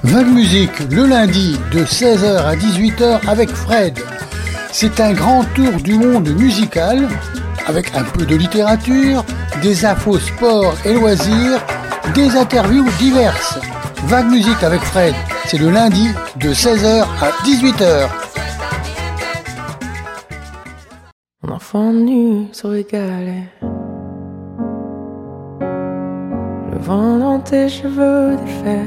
Vague Musique, le lundi de 16h à 18h avec Fred. C'est un grand tour du monde musical, avec un peu de littérature, des infos sport et loisirs, des interviews diverses. Vague Musique avec Fred, c'est le lundi de 16h à 18h. Mon enfant nu sur les galets, le vent dans tes cheveux défaits,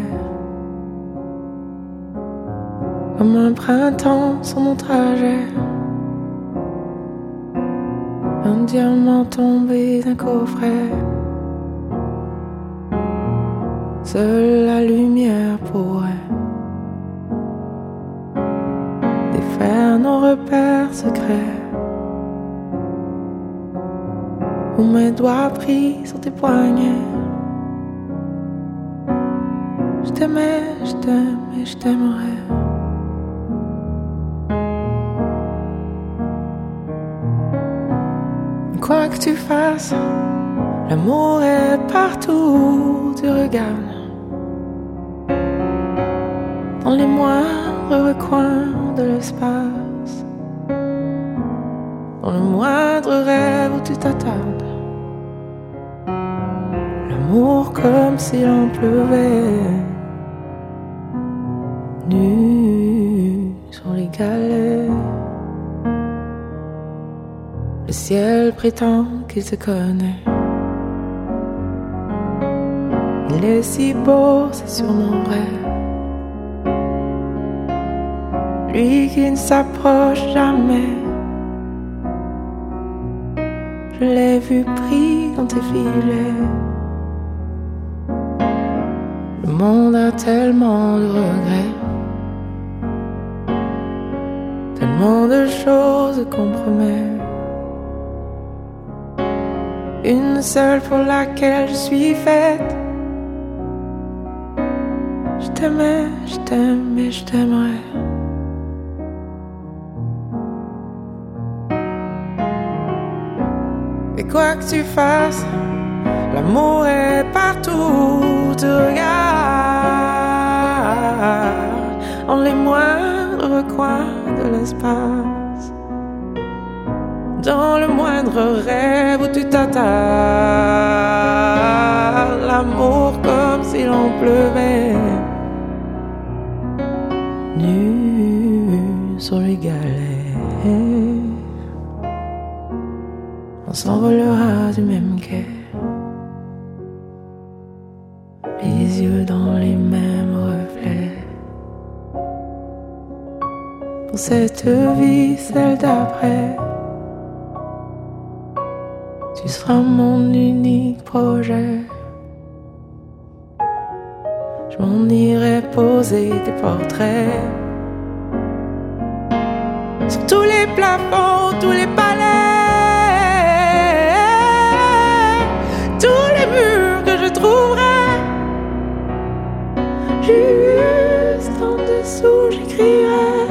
comme un printemps sur mon trajet, un diamant tombé d'un coffret. Seule la lumière pourrait défaire nos repères secrets, où mes doigts pris sur tes poignets. Je t'aimais, je t'aime et je t'aimerais. Quoi que tu fasses, l'amour est partout où tu regardes, dans les moindres recoins de l'espace, dans le moindre rêve où tu t'attardes. L'amour comme s'il en pleuvait, nu sur les galets. Le ciel prétend qu'il te connaît. Il est si beau, c'est sûrement vrai. Lui qui ne s'approche jamais. Je l'ai vu pris dans tes filets. Le monde a tellement de regrets, tellement de choses qu'on promet. Une seule pour laquelle je suis faite. Je t'aimais, je t'aime et je t'aimerais. Et quoi que tu fasses, l'amour est partout où tu regardes, en les moindres recoins de l'espace, dans le moindre rêve où tu t'attardes. L'amour comme s'il en pleuvait, nu sur les galets. On s'envolera du même quai, les yeux dans les mêmes reflets. Pour cette vie, celle d'après, tu seras mon unique projet. Je m'en irai poser des portraits sur tous les plafonds, tous les palais, tous les murs que je trouverai. Juste en dessous, j'écrirai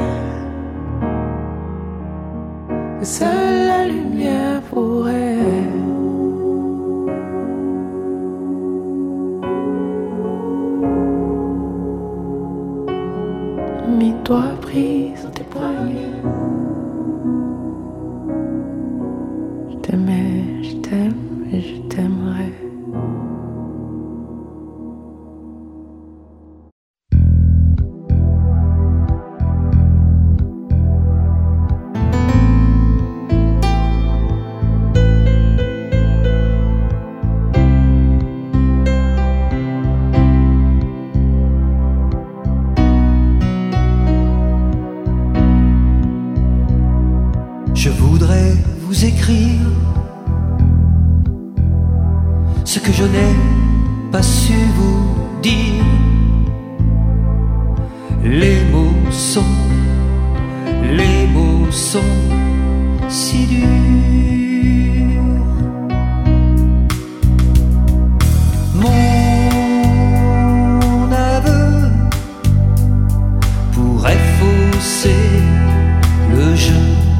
que seule la lumière pourrait mes doigts pris sur tes poignets. Je t'aimais, je t'aime et je t'aimerais. Je voudrais vous écrire ce que je n'ai pas su vous dire. Les mots sont si durs. Mon aveu pourrait fausser le jeu.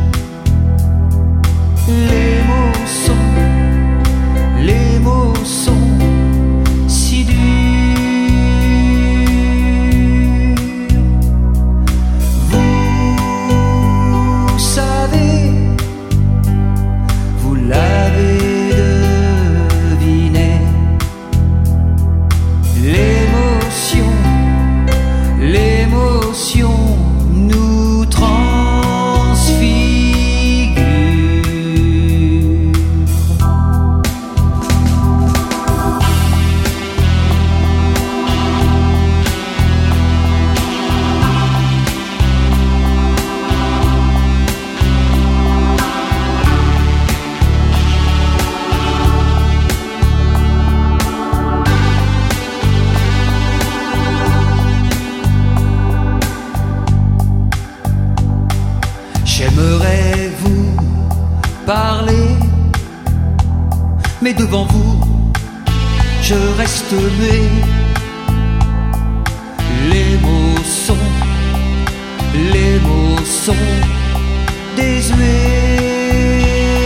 Les mots sont si durs. mais devant vous, je reste muet. Les mots sont désuets.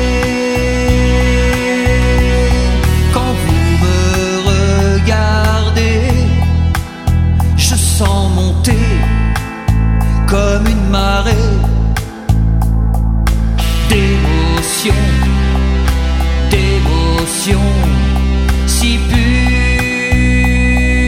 Quand vous me regardez, je sens monter comme une marée d'émotions, si pure.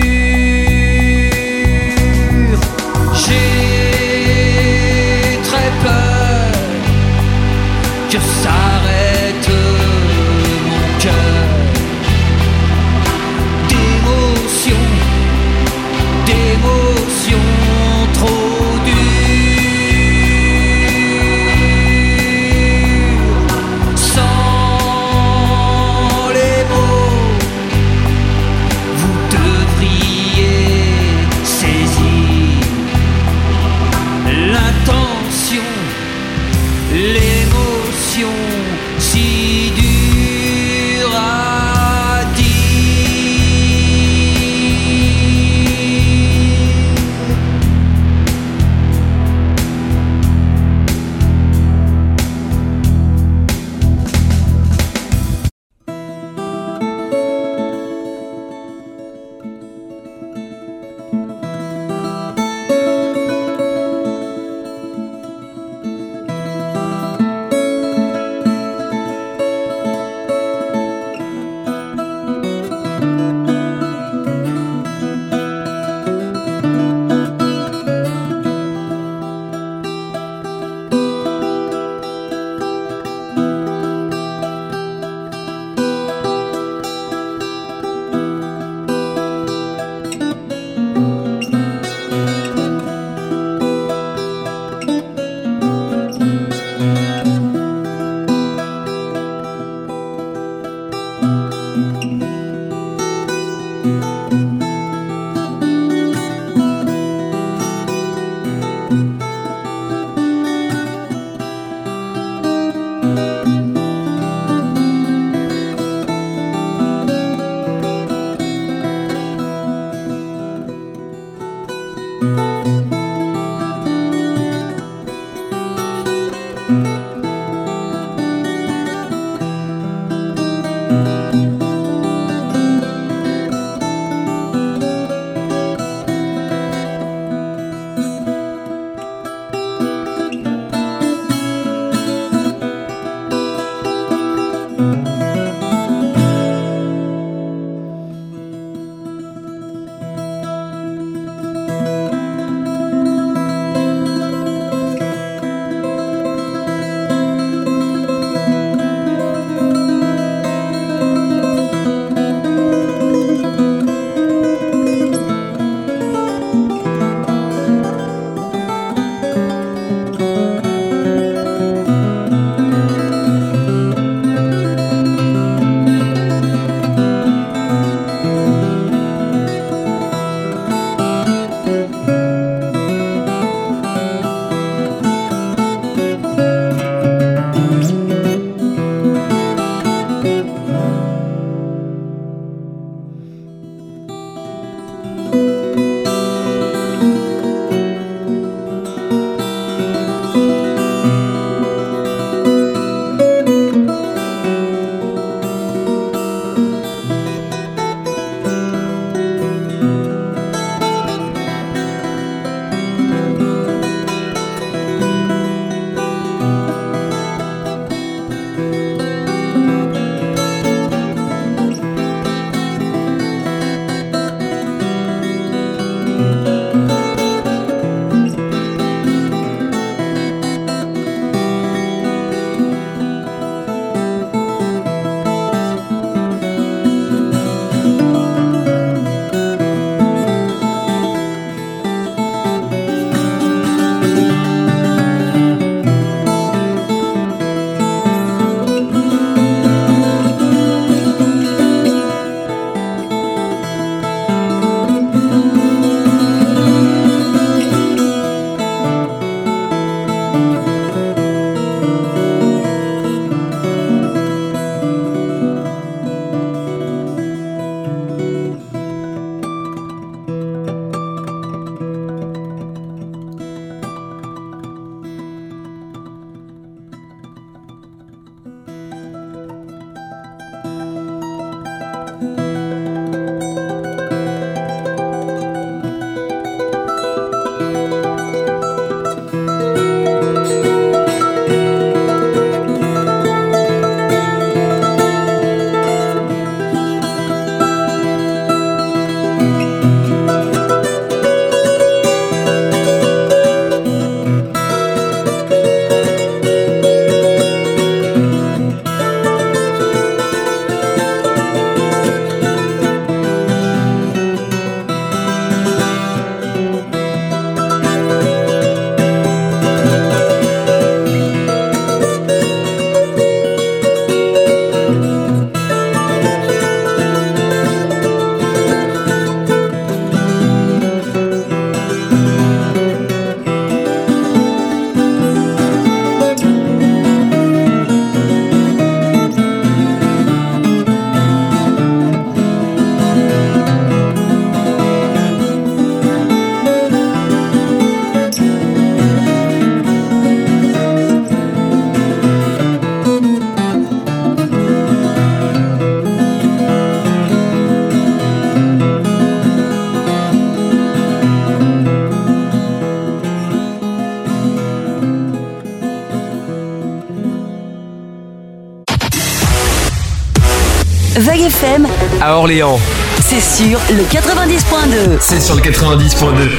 FM. À Orléans. C'est sur le 90.2. C'est sur le 90.2.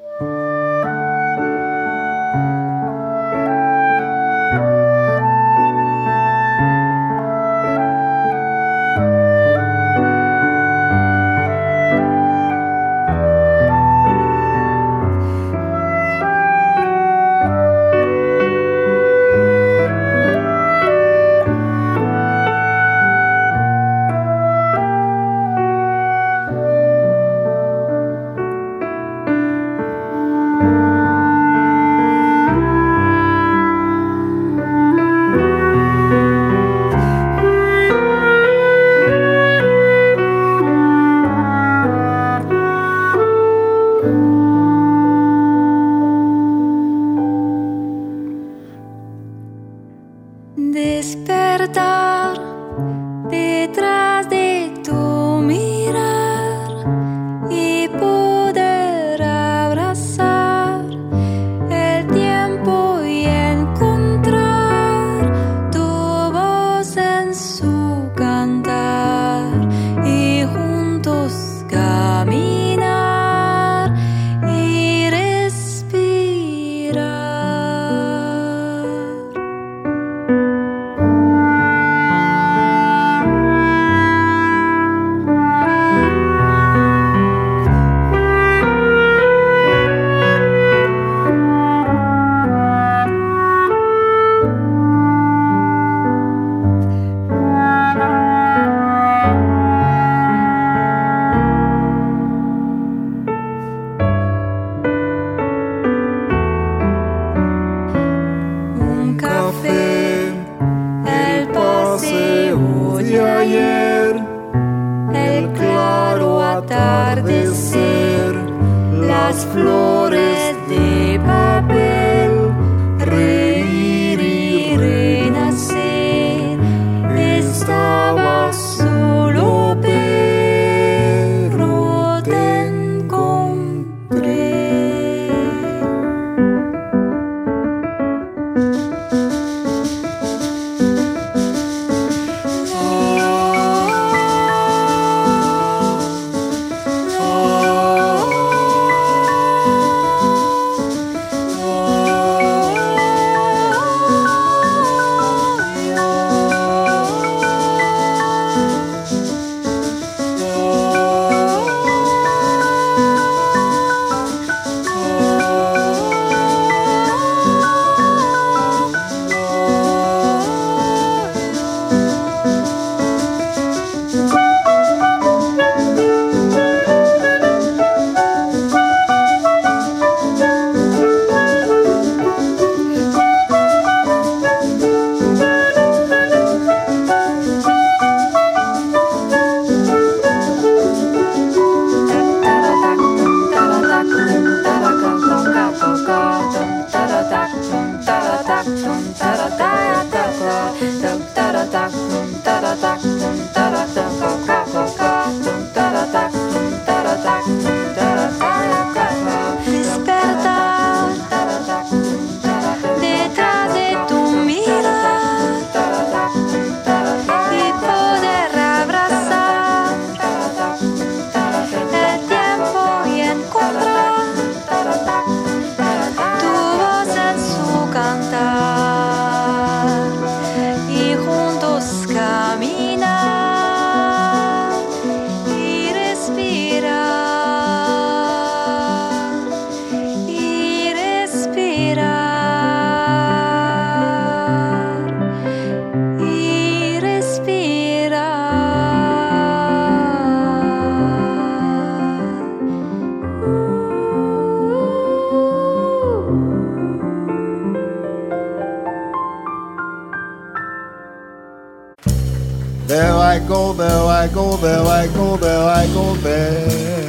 There I go, there I go, there I go, there I go, there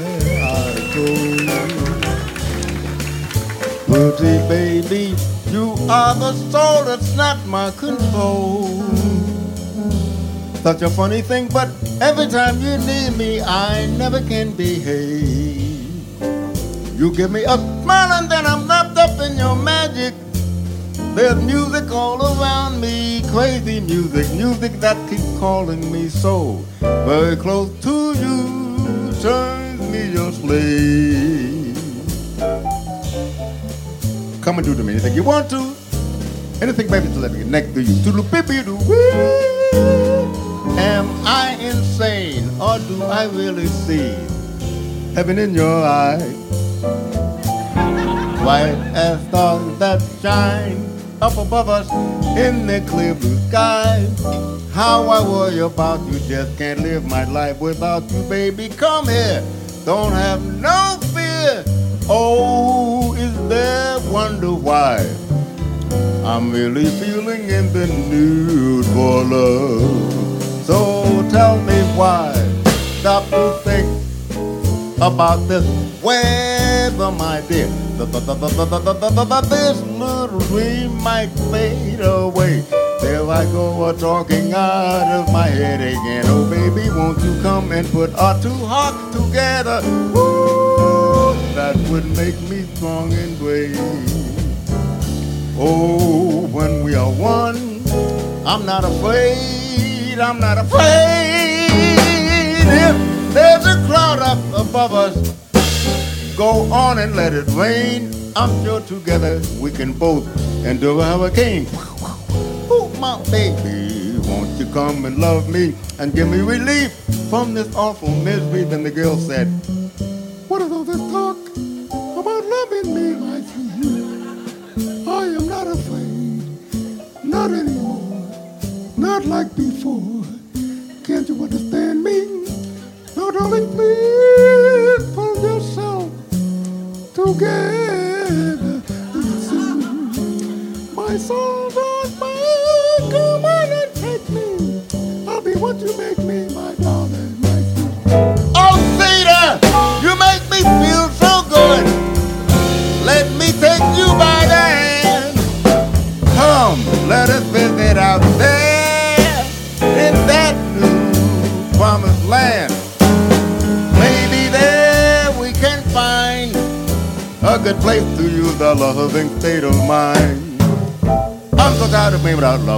I go. Pretty baby, you are the soul that's not my control. Such a funny thing, but every time you need me, I never can behave. You give me a smile and then I'm wrapped up in your magic. There's music all around me, crazy music, music that keeps calling me so. Very close to you turns me your slave. Come and do to me anything you want to. Anything, baby, to let me connect to you. To the baby, do am I insane or do I really see heaven in your eyes? White as stars that shine up above us in the clear blue sky. How I worry about you, just can't live my life without you, baby. Come here, don't have no fear. Oh, is there wonder why I'm really feeling in the nude for love? So tell me why. Stop to think about this weather, my dear. This little dream might fade away. There I go, talking out of my head again. Oh, baby, won't you come and put our two hearts together? Ooh, that would make me strong and brave. Oh, when we are one, I'm not afraid, I'm not afraid. If there's a cloud up above us, go on and let it rain. I'm sure together we can both endure a hurricane. Oh, my baby, won't you come and love me and give me relief from this awful misery? Then the girl said, what is all this talk about loving me, my sweet? I am not afraid, not anymore, not like before. Can't you understand me? No, darling, please pull yourself together soon. My soul's on fire, come on and take me. I'll be what you make me, my darling, my sweet. Oh, Cedar, you make me feel so good. Let me take you by the hand. Come, let us visit out there in that new promised land. Maybe there we can find a good place to use the loving state of mind. I'm so tired of me without love.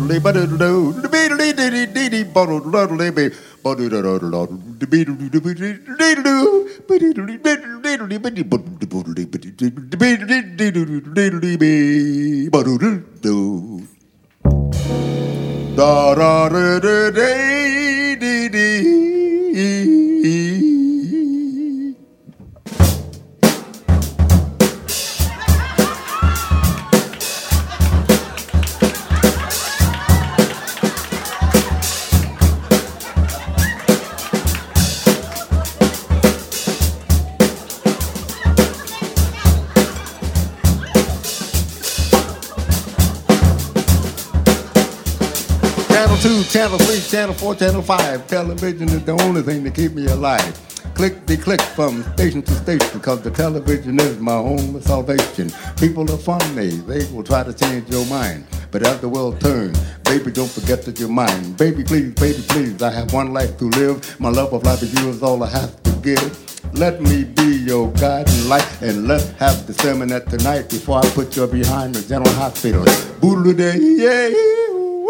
Channel 2, Channel 3, Channel 4, Channel 5. Television is the only thing to keep me alive. Click from station to station, because the television is my only salvation. People are funny, they will try to change your mind. But as the world turns, baby, don't forget that you're mine. Baby, please, I have one life to live. My love of life is you is all I have to give. Let me be your guiding light, and let's have the sermon at tonight before I put you behind the general hospital. Boodle day, yeah, woo.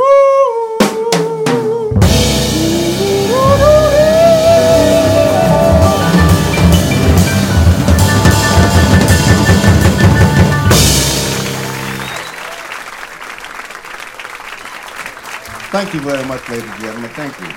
Thank you very much, ladies and gentlemen. Thank you.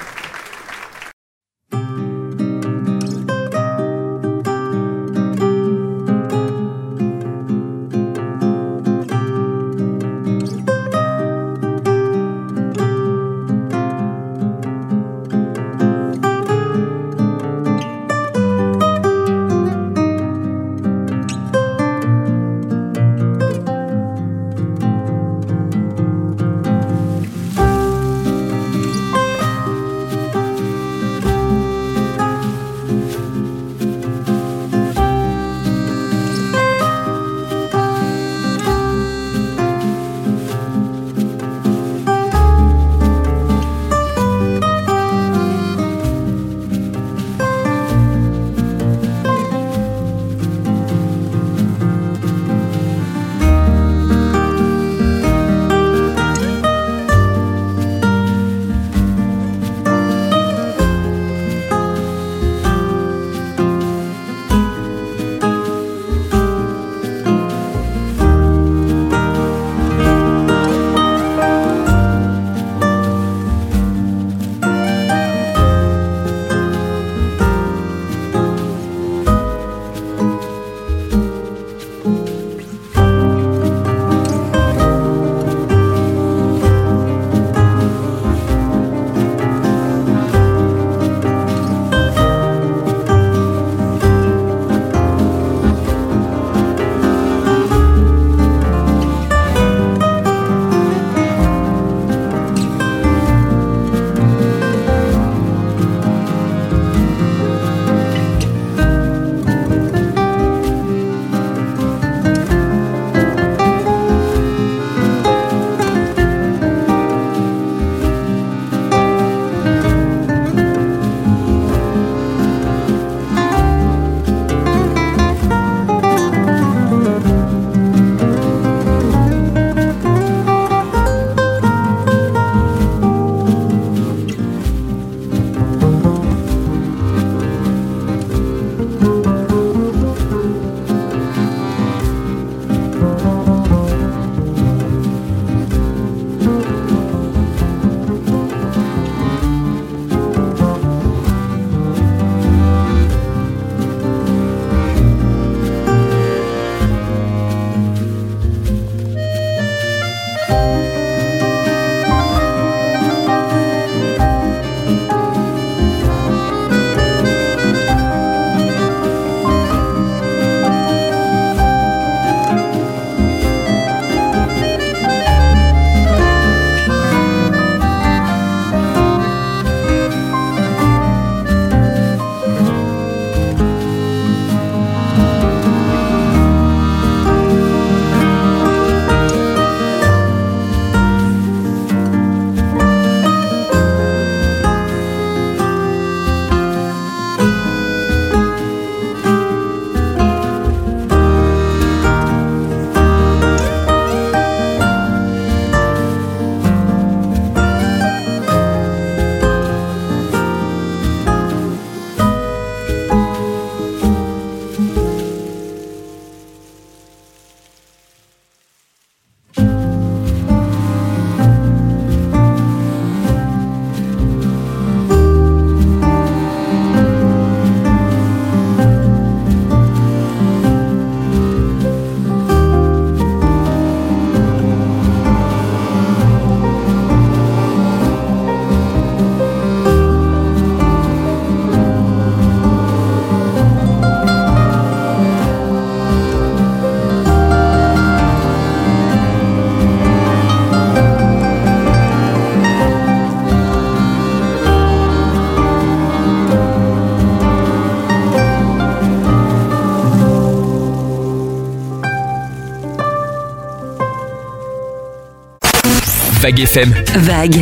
Vague FM. Vague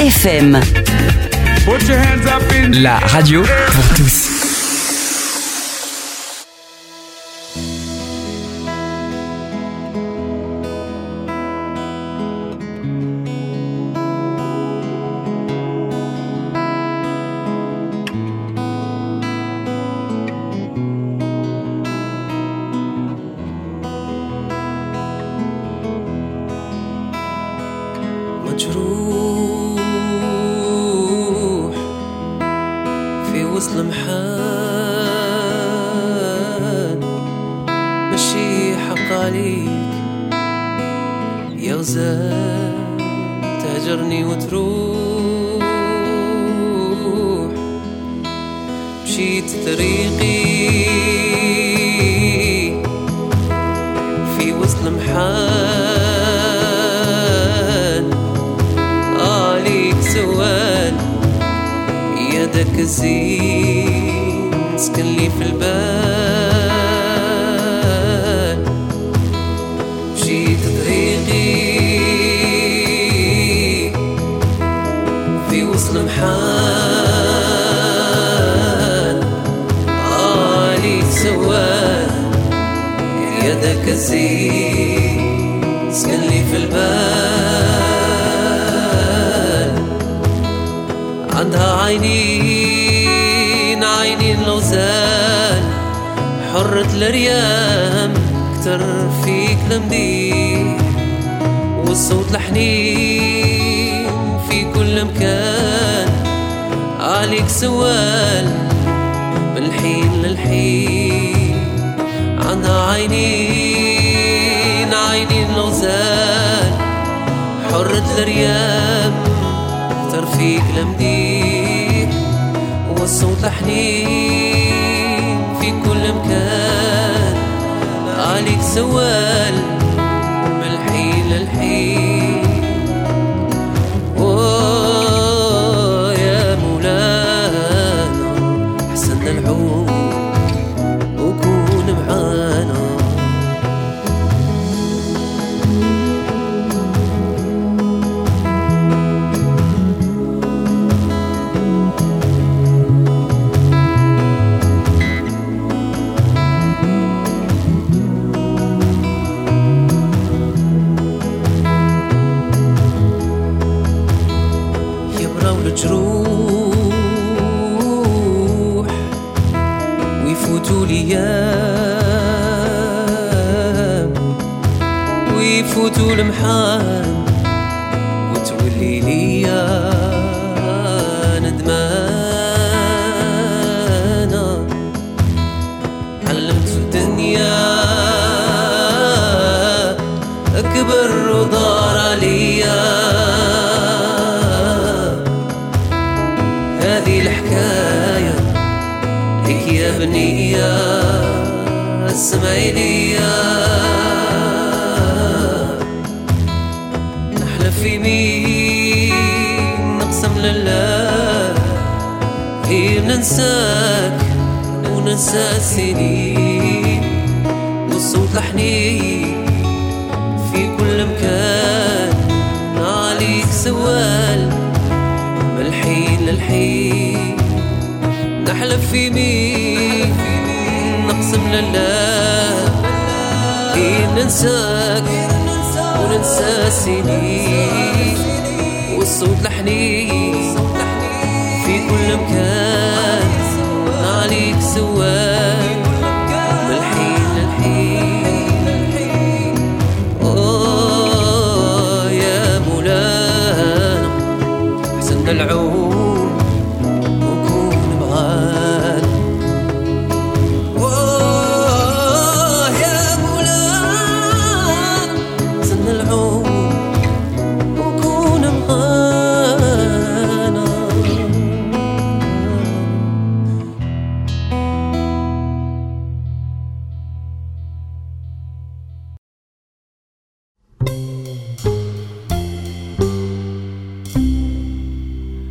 FM. Put your hands up in La radio pour tous.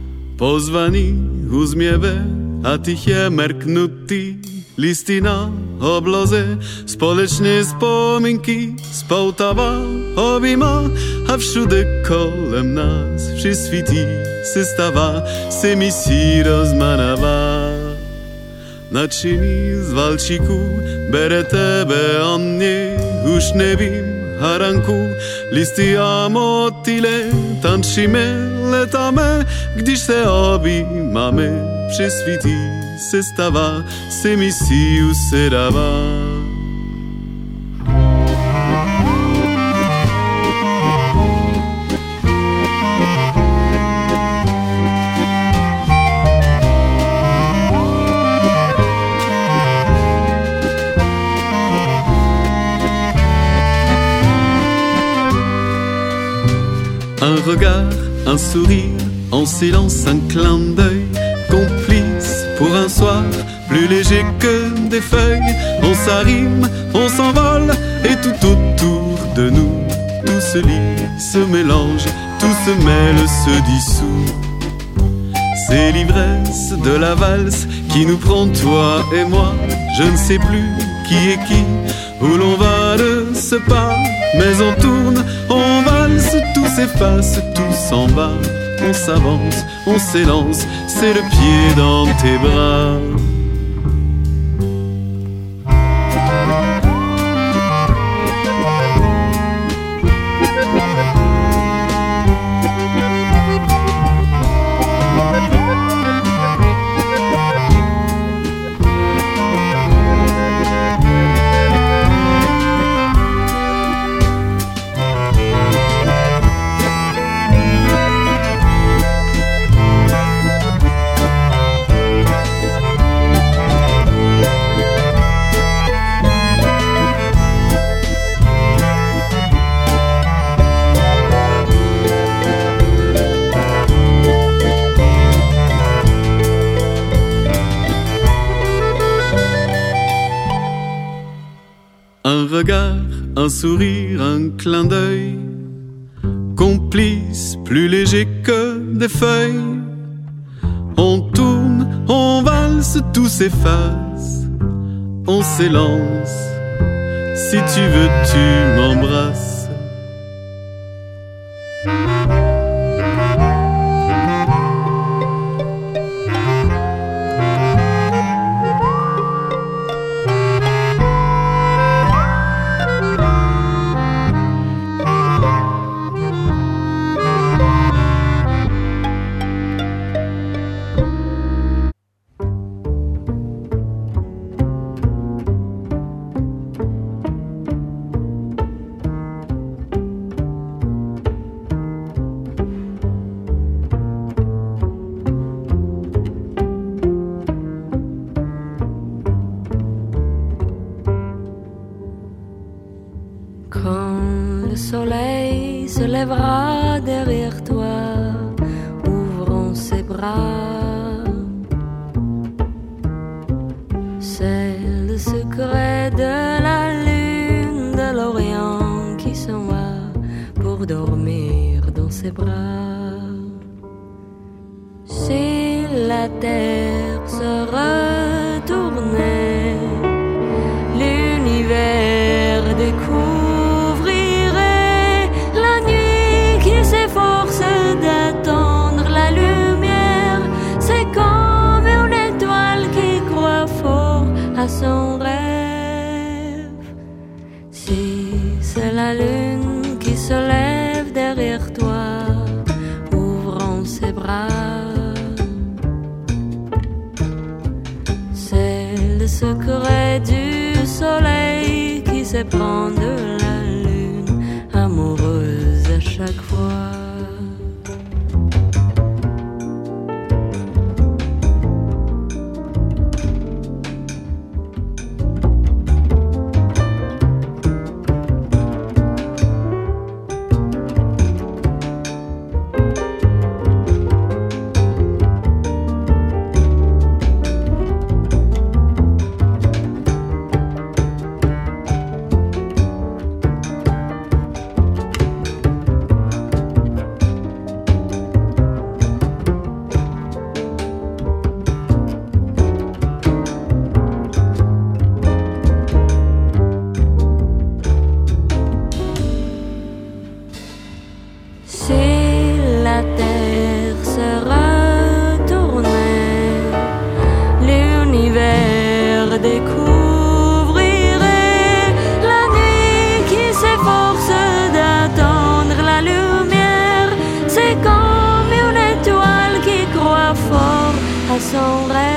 Pozvaný úsměve a tiché mrknutý listina obloze, společné vzpomínky spoutava objíma a všude kolem nás vše svítí se stává, se misí rozmanává. Nadšený z valčíku bere tebe a mě, už nevím haranku, listy a motýle, tančíme, letáme, když se objímáme, přesvítí se stává, se misí usedává. Un regard, un sourire, en silence un clin d'œil, complice pour un soir, plus léger que des feuilles. On s'arrime, on s'envole, et tout autour de nous, tout se lie, se mélange, tout se mêle, se dissout. C'est l'ivresse de la valse qui nous prend, toi et moi. Je ne sais plus qui est qui, où l'on va de ce pas, mais on tourne, on valse, tout s'efface, tout s'en va. On s'avance, on s'élance, c'est le pied dans tes bras. Un regard, un sourire, un clin d'œil, complice, plus léger que des feuilles. On tourne, on valse, tout s'efface, on s'élance. Si tu veux, tu m'embrasses. Derrière toi, ouvrons ses bras. C'est le secret de la lune de l'Orient qui s'en va pour dormir dans ses bras. Si la terre se retournait, l'univers découvrirait la nuit qui s'efforce d'attendre la lumière. C'est comme une étoile qui croit fort à son rêve. Si c'est la lune qui se lève derrière toi, ouvrant ses bras, c'est le secret du soleil qui s'éprend de la lune, amoureuse à chaque fois. à son rêve.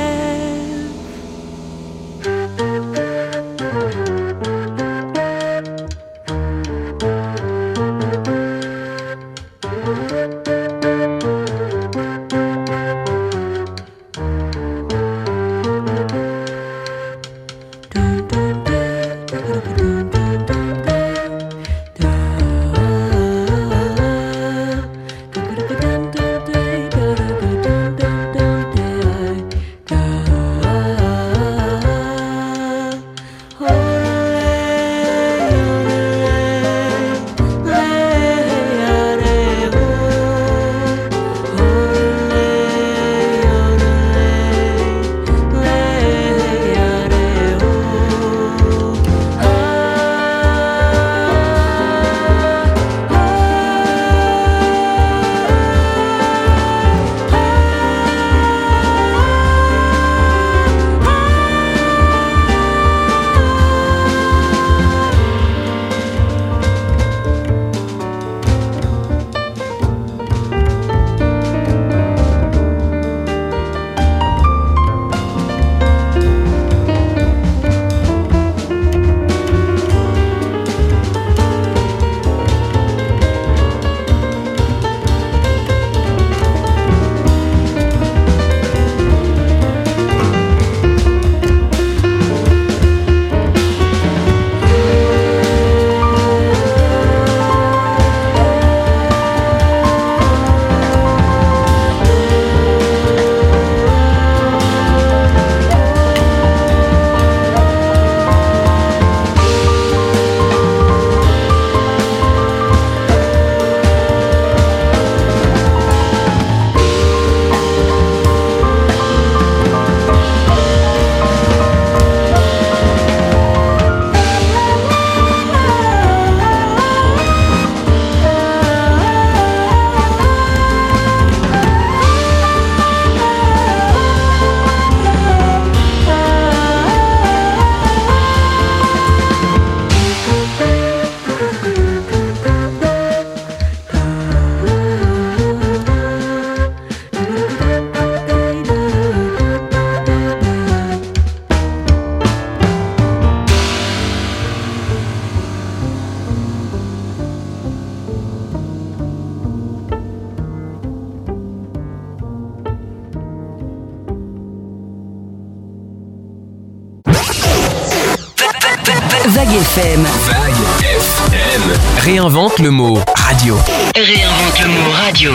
Vague FM. Vague FM. Réinvente le mot radio. Réinvente le mot radio.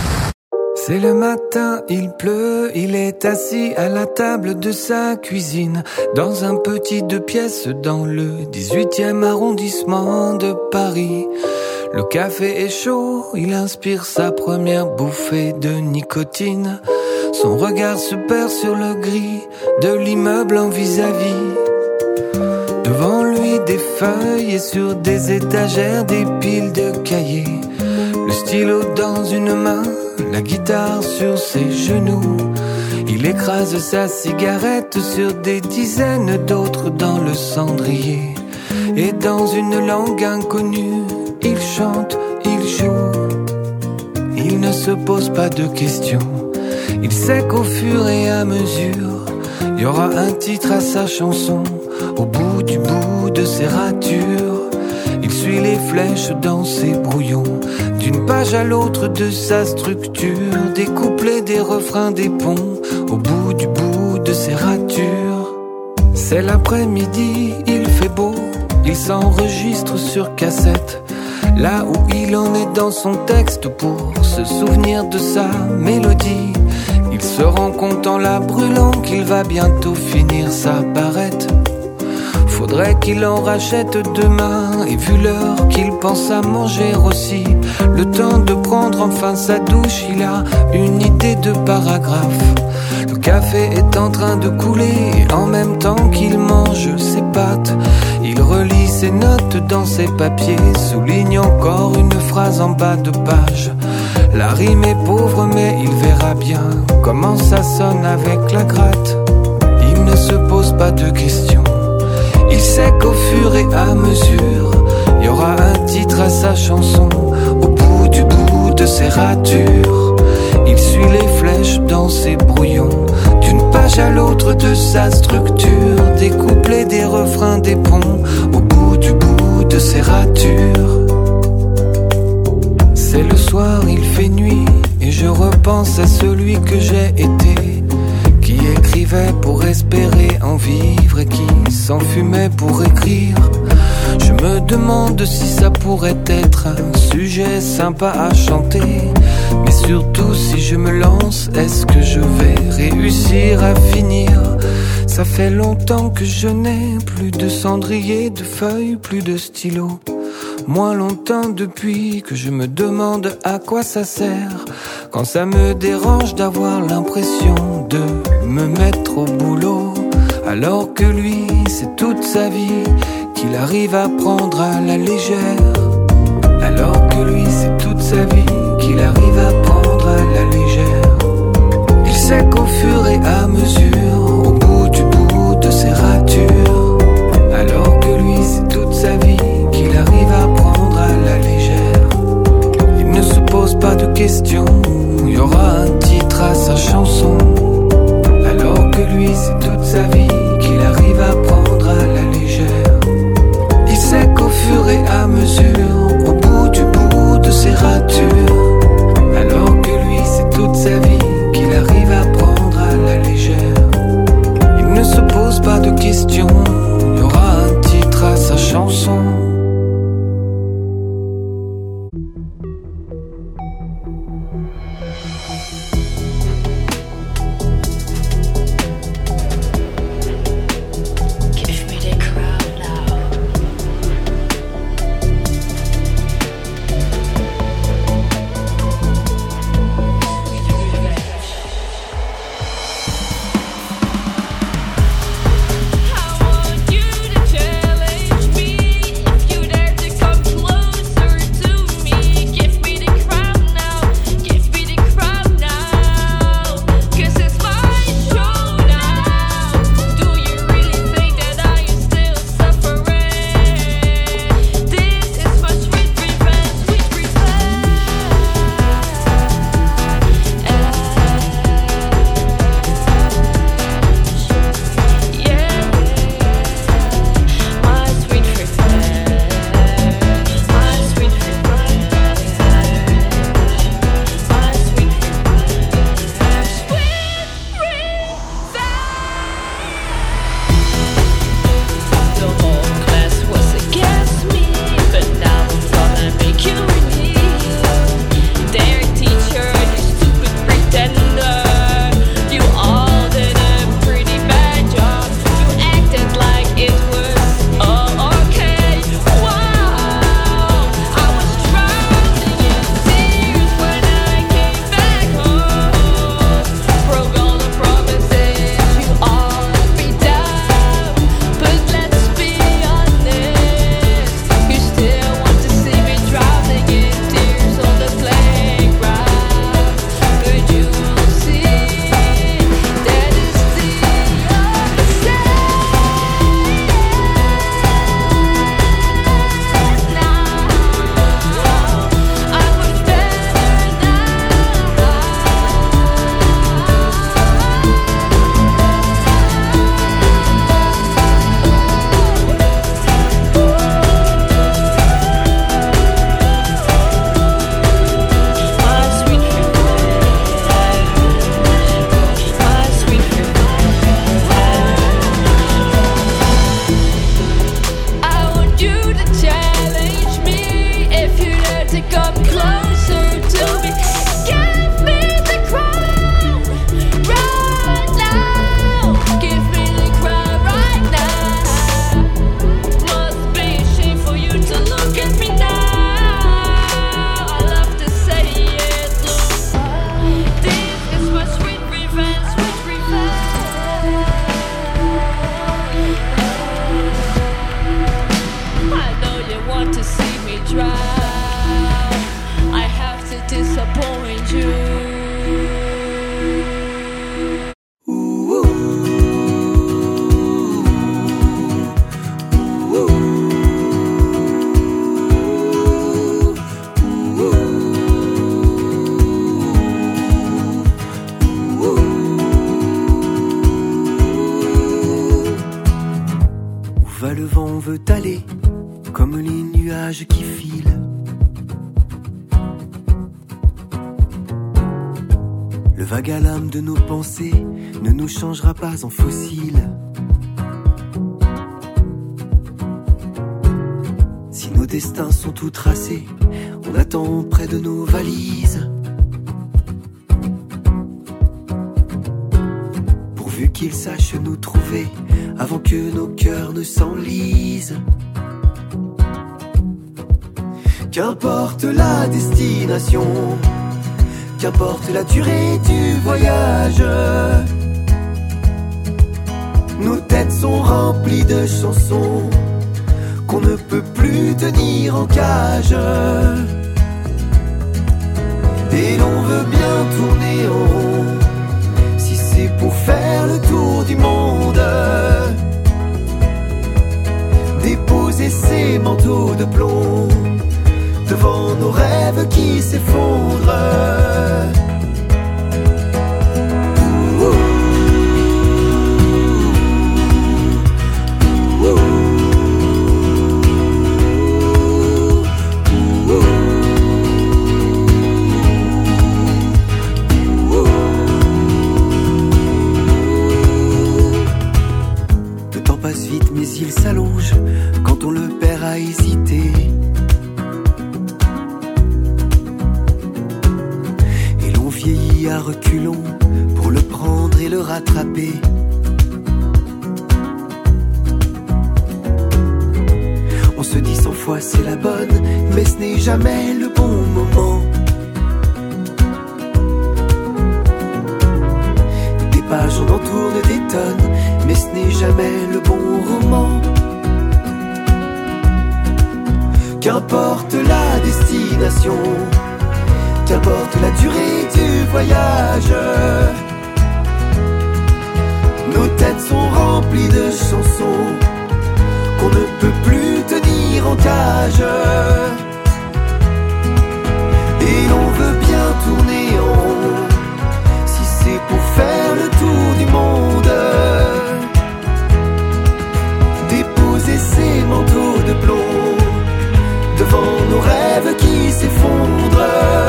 C'est le matin, il pleut, il est assis à la table de sa cuisine, dans un petit 2 pièces dans le 18e arrondissement de Paris. Le café est chaud, il inspire sa première bouffée de nicotine. Son regard se perd sur le gris de l'immeuble en vis-à-vis. Devant lui des feuilles et sur des étagères des piles de cahiers. Le stylo dans une main, la guitare sur ses genoux. Il écrase sa cigarette sur des dizaines d'autres dans le cendrier. Et dans une langue inconnue, il chante, il joue. Il ne se pose pas de questions. Il sait qu'au fur et à mesure, il y aura un titre à sa chanson. Au bout de ses ratures, il suit les flèches dans ses brouillons. D'une page à l'autre de sa structure, des couplets, des refrains, des ponts. Au bout de ses ratures. C'est l'après-midi, il fait beau, il s'enregistre sur cassette. Là où il en est dans son texte pour se souvenir de sa mélodie. Il se rend compte en la brûlant qu'il va bientôt finir sa barrette. Faudrait qu'il en rachète demain. Et vu l'heure qu'il pense à manger aussi, le temps de prendre enfin sa douche, il a une idée de paragraphe. Le café est en train de couler en même temps qu'il mange ses pâtes. Il relit ses notes dans ses papiers, souligne encore une phrase en bas de page. La rime est pauvre mais il verra bien comment ça sonne avec la gratte. Il ne se pose pas de questions. Il sait qu'au fur et à mesure, il y aura un titre à sa chanson. Au bout de ses ratures, Il suit les flèches dans ses brouillons, d'une page à l'autre de sa structure, des couplets, des refrains, des ponts, au bout du bout de ses ratures. C'est le soir, il fait nuit, et je repense à celui que j'ai été, qui écrivait pour espérer en vivre et qui s'enfumait pour écrire. Je me demande si ça pourrait être un sujet sympa à chanter, mais surtout si je me lance, est-ce que je vais réussir à finir? Ça fait longtemps que je n'ai plus de cendrier, de feuilles, plus de stylo. Moins longtemps depuis que je me demande à quoi ça sert, quand ça me dérange d'avoir l'impression de me mettre au boulot, alors que lui, c'est toute sa vie qu'il arrive à prendre à la légère. Alors que lui, c'est toute sa vie qu'il arrive à prendre à la légère. Il sait qu'au fur et à mesure, au bout du bout de ses ratures, alors que lui, c'est toute sa vie qu'il arrive à prendre à la légère. Il ne se pose pas de questions, il y aura un titre à sa chanson. Alors que lui, c'est toute sa vie qu'il arrive à prendre à la légère. Il sait qu'au fur et à mesure, au bout du bout de ses ratures, alors que lui, c'est toute sa vie qu'il arrive à prendre à la légère. Il ne se pose pas de questions, vent veut aller, comme les nuages qui filent. Le vague à l'âme de nos pensées ne nous changera pas en fossiles. Si nos destins sont tout tracés, on attend près de nos valises. Pourvu qu'ils sachent nous trouver avant que nos cœurs ne s'enlisent. Qu'importe la destination, qu'importe la durée du voyage, nos têtes sont remplies de chansons qu'on ne peut plus tenir en cage. Et l'on veut bien tourner en rond, si c'est pour faire le tour du monde. Déposer ces manteaux de plomb devant nos rêves qui s'effondrent. Le temps passe vite mais il s'allonge quand on le perd à hésiter. À reculons pour le prendre et le rattraper. On se dit 100 fois c'est la bonne, mais ce n'est jamais le bon moment. Des pages on en tourne des tonnes, mais ce n'est jamais le bon roman. Qu'importe la destination, qu'importe la durée du voyage, nos têtes sont remplies de chansons qu'on ne peut plus tenir en cage. Et l'on veut bien tourner en rond, si c'est pour faire le tour du monde. Déposer ces manteaux de plomb devant nos rêves qui s'effondrent.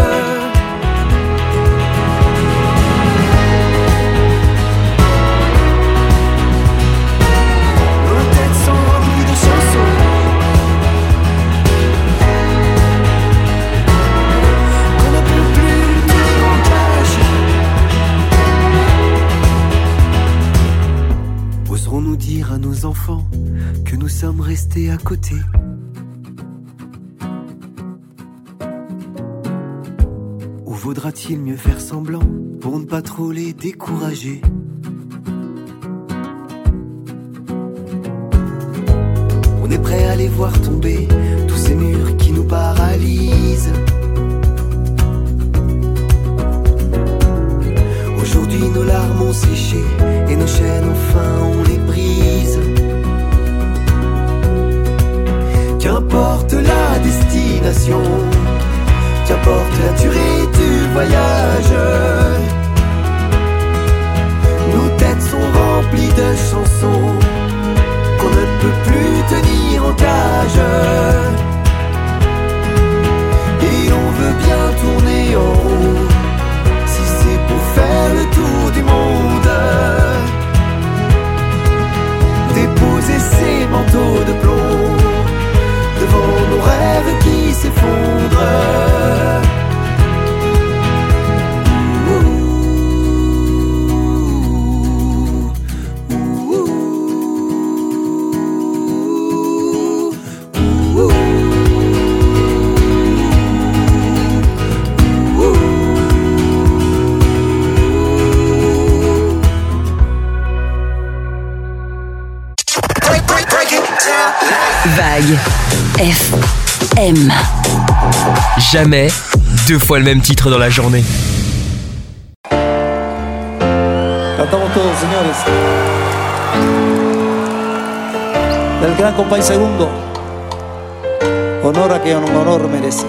Oserons-nous dire à nos enfants que nous sommes restés à côté? Ou vaudra-t-il mieux faire semblant pour ne pas trop les décourager? On est prêt à les voir tomber, tous ces murs qui nous paralysent. Aujourd'hui nos larmes ont séché et nos chaînes enfin on les brise. Qu'importe la destination, qu'importe la durée du voyage, nos têtes sont remplies de chansons qu'on ne peut plus tenir en cage. Et on veut bien tourner en rond, si c'est pour faire le tour du monde. Déposer ces manteaux de plomb devant nos rêves qui s'effondrent. Vague FM. Jamais deux fois le même titre dans la journée. Cantamos todos, señores. Del gran compay segundo. Honor a quien honor merece.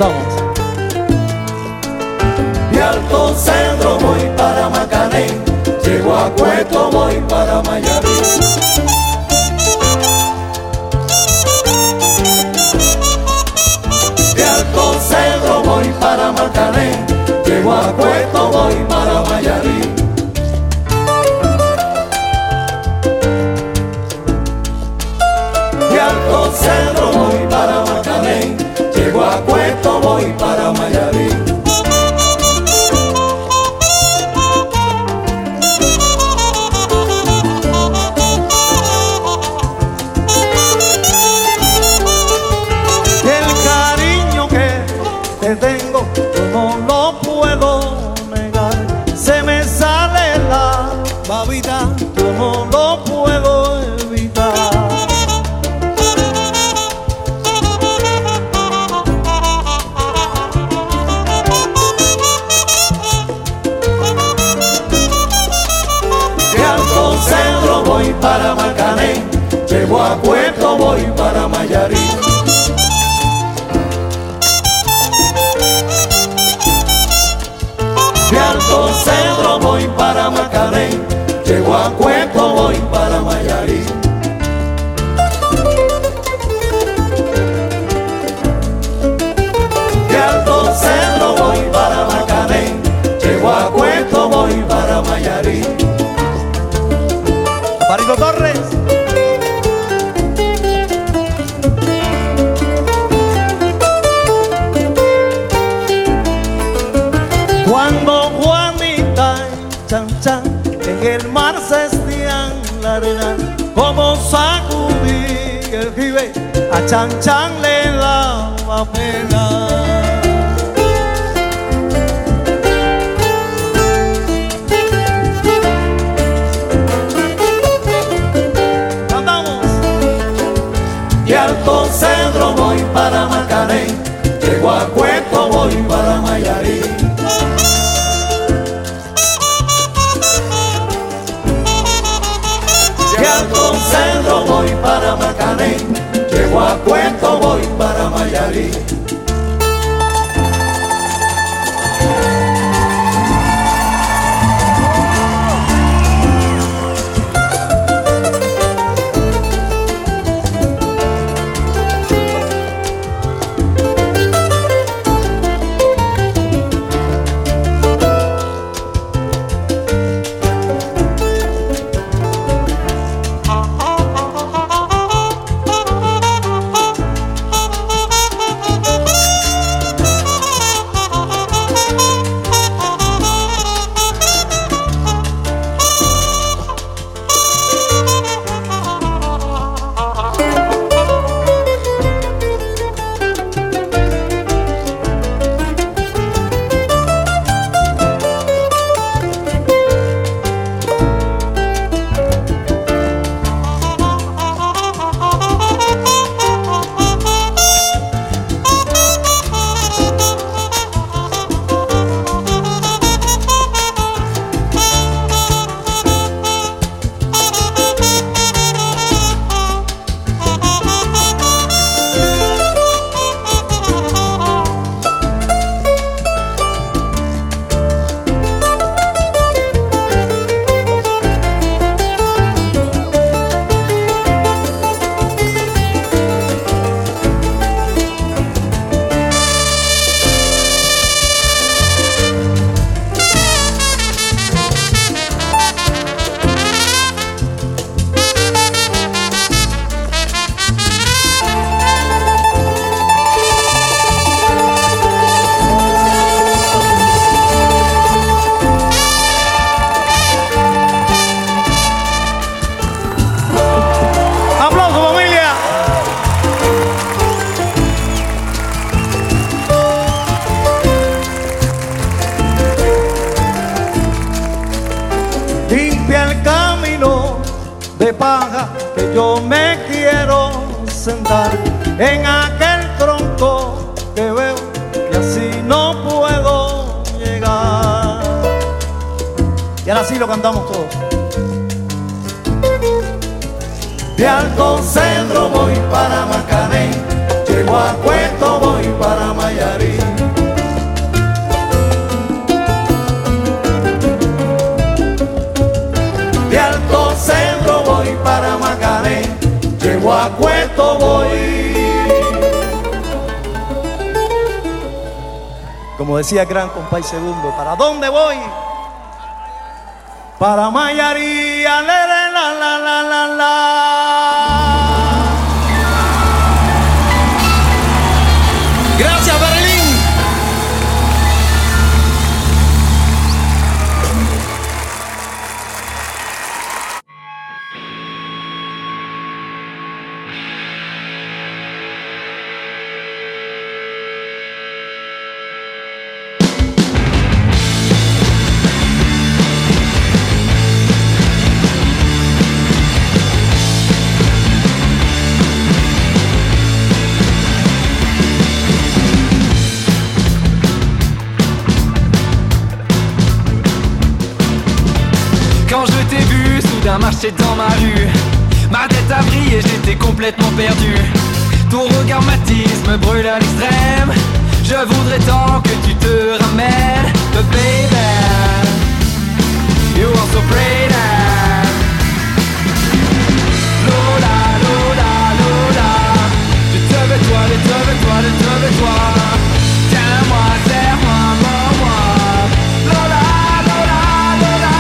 Cantamos. De Alto Cedro voy para Macané, llego a Cueto voy para Mayarí. De Alto Cedro voy para Macané, llego a Cueto voy para Mayarí. De Alto Cedro voy para Macané, llego a Cueto voy para Mayarí. Tengo, yo no lo puedo negar. Se me sale la babita, yo no lo puedo evitar. De Alto Cedro voy para Macané, llego a Puerto voy para Mayarí. De Alto Cedro voy para Macané, llego a Cueto voy para Mayarí. De Alto Cedro voy para Macané, llego a Cueto voy para Mayarí. Aparito Torres. Cuando Juanita y Chan Chan en el mar se estían la arena, como sacudí el jibe, a Chan Chan le daba pena. Cantamos. De Alto Cedro voy para Macané, llego a Cueto voy para Mayarí. De Alto Cedro voy para Macané, llego a Cueto voy para Mayarí. de paja que yo me quiero sentar en aquel tronco que veo y así no puedo llegar. Y ahora sí lo cantamos todos. De Alto Cedro voy para Macané, llego a Puerto voy para Mayarí. a Cueto voy. Como decía el gran compay Segundo, ¿para dónde voy? Para Mayaría, la la la la la la. Gracias, Berlín. Quand je t'ai vu soudain marcher dans ma rue, ma tête a brillé, j'étais complètement perdu. Ton regard m'attise, me brûle à l'extrême. Je voudrais tant que tu te ramènes. But baby, you are so pretty. Lola, Lola, Lola, je te veux toi, je te veux toi, je te veux toi. Tiens-moi, serre-moi, mors-moi. Lola, Lola, Lola.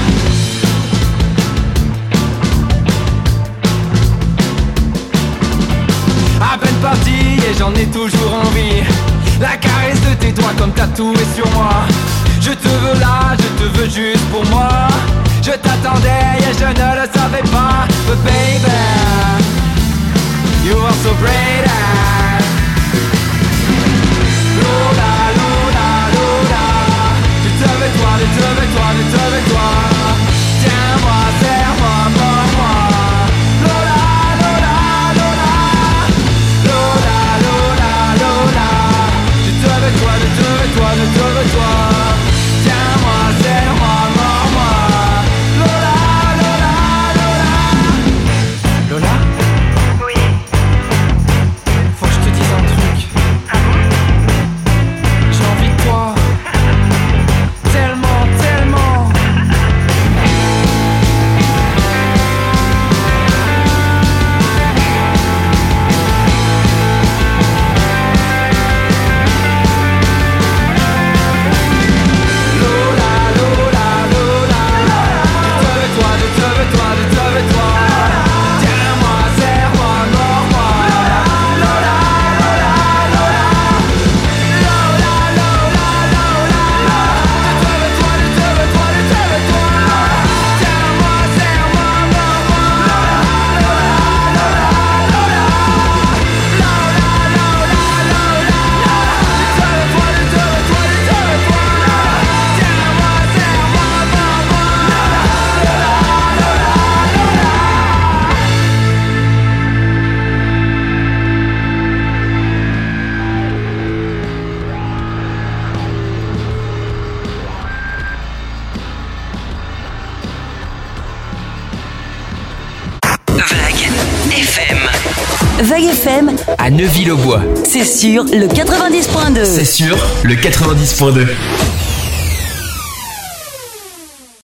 À peine parti et j'en ai toujours envie. La caresse de tes doigts comme tatoué sur moi. Je te veux là, je te veux juste pour moi. Je t'attendais et je ne le savais pas. But baby, you are so pretty. Lola, Lola, Lola, je te veux toi, je te veux toi, je te veux toi. Tiens-moi, serre-moi, mors-moi. Lola, Lola, Lola, Lola, Lola, Lola, je te veux toi, je te veux toi, je te veux toi. Tiens-moi, serre-moi, mors-moi. Lola, Lola, Lola. Lola? Oui. Faut que je te dise un truc. J'ai envie de toi. Tellement, tellement. Lola, Lola, Lola, je te veux toi, je te veux toi, je te veux toi. Tiens-moi, serre-moi, mors-moi. Lola, Lola, Lola, Lola, Lola, Lola, je te veux toi, je te veux toi, je te veux toi. Tiens-moi, serre-moi, mors-moi. Lola, Lola, Lola, Lola, Lola, Lola, je te veux toi, je te veux toi, je te veux toi. Tiens-moi, serre-moi, mors-moi. Vague FM. Vague FM, À Neuville-aux-Bois. c'est sur le 90.2. C'est sur le 90.2.